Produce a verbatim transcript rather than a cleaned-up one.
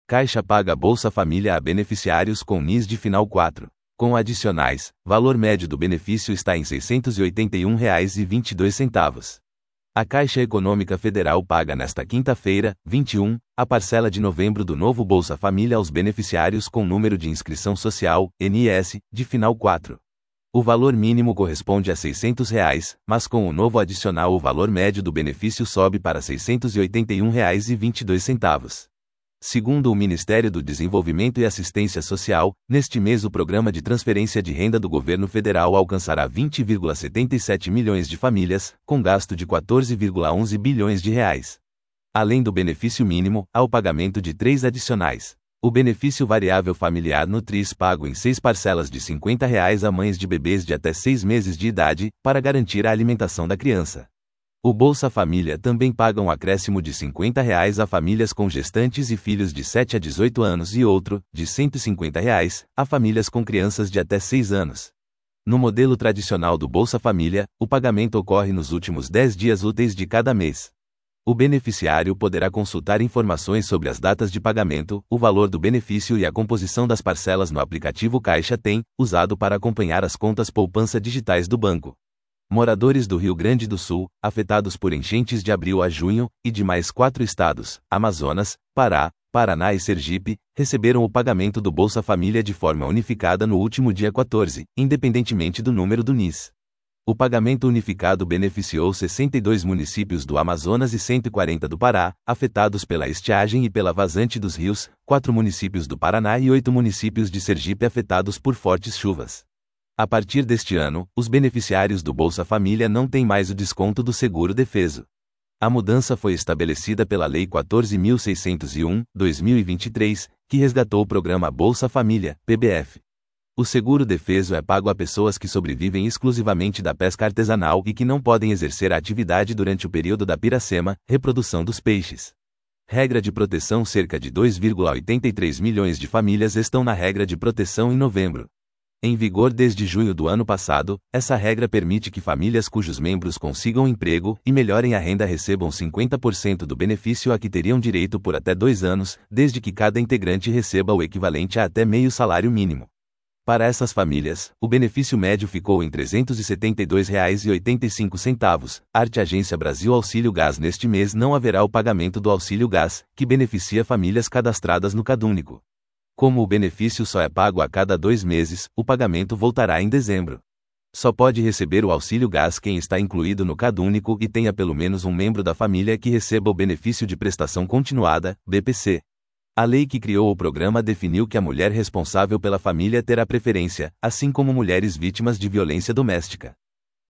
Caixa paga Bolsa Família a beneficiários com N I S de final quatro. Com adicionais, valor médio do benefício está em seiscentos e oitenta e um reais e vinte e dois centavos. A Caixa Econômica Federal paga nesta quinta-feira, vinte e um, a parcela de novembro do novo Bolsa Família aos beneficiários com número de inscrição social, N I S, de final quatro. O valor mínimo corresponde a seiscentos reais, mas com o novo adicional o valor médio do benefício sobe para seiscentos e oitenta e um reais e vinte e dois centavos. Segundo o Ministério do Desenvolvimento e Assistência Social, neste mês o programa de transferência de renda do governo federal alcançará vinte vírgula setenta e sete milhões de famílias, com gasto de quatorze vírgula onze bilhões de reais. Além do benefício mínimo, há o pagamento de três adicionais. O benefício variável familiar Nutris pago em seis parcelas de cinquenta reais a mães de bebês de até seis meses de idade, para garantir a alimentação da criança. O Bolsa Família também paga um acréscimo de cinquenta reais a famílias com gestantes e filhos de sete a dezoito anos e outro, de cento e cinquenta reais, a famílias com crianças de até seis anos. No modelo tradicional do Bolsa Família, o pagamento ocorre nos últimos dez dias úteis de cada mês. O beneficiário poderá consultar informações sobre as datas de pagamento, o valor do benefício e a composição das parcelas no aplicativo Caixa Tem, usado para acompanhar as contas poupança digitais do banco. Moradores do Rio Grande do Sul, afetados por enchentes de abril a junho, e de mais quatro estados, Amazonas, Pará, Paraná e Sergipe, receberam o pagamento do Bolsa Família de forma unificada no último dia quatorze, independentemente do número do N I S. O pagamento unificado beneficiou sessenta e dois municípios do Amazonas e cento e quarenta do Pará, afetados pela estiagem e pela vazante dos rios, quatro municípios do Paraná e oito municípios de Sergipe afetados por fortes chuvas. A partir deste ano, os beneficiários do Bolsa Família não têm mais o desconto do seguro-defeso. A mudança foi estabelecida pela Lei quatorze mil seiscentos e um, dois mil e vinte e três, que resgatou o programa Bolsa Família, P B F. O seguro-defeso é pago a pessoas que sobrevivem exclusivamente da pesca artesanal e que não podem exercer a atividade durante o período da piracema, reprodução dos peixes. Regra de proteção: cerca de dois vírgula oitenta e três milhões de famílias estão na regra de proteção em novembro. Em vigor desde junho do ano passado, essa regra permite que famílias cujos membros consigam emprego e melhorem a renda recebam cinquenta por cento do benefício a que teriam direito por até dois anos, desde que cada integrante receba o equivalente a até meio salário mínimo. Para essas famílias, o benefício médio ficou em trezentos e setenta e dois reais e oitenta e cinco centavos. Arte Agência Brasil Auxílio Gás: neste mês não haverá o pagamento do Auxílio Gás, que beneficia famílias cadastradas no CadÚnico. Como o benefício só é pago a cada dois meses, o pagamento voltará em dezembro. Só pode receber o Auxílio Gás quem está incluído no CadÚnico e tenha pelo menos um membro da família que receba o benefício de prestação continuada, B P C. A lei que criou o programa definiu que a mulher responsável pela família terá preferência, assim como mulheres vítimas de violência doméstica.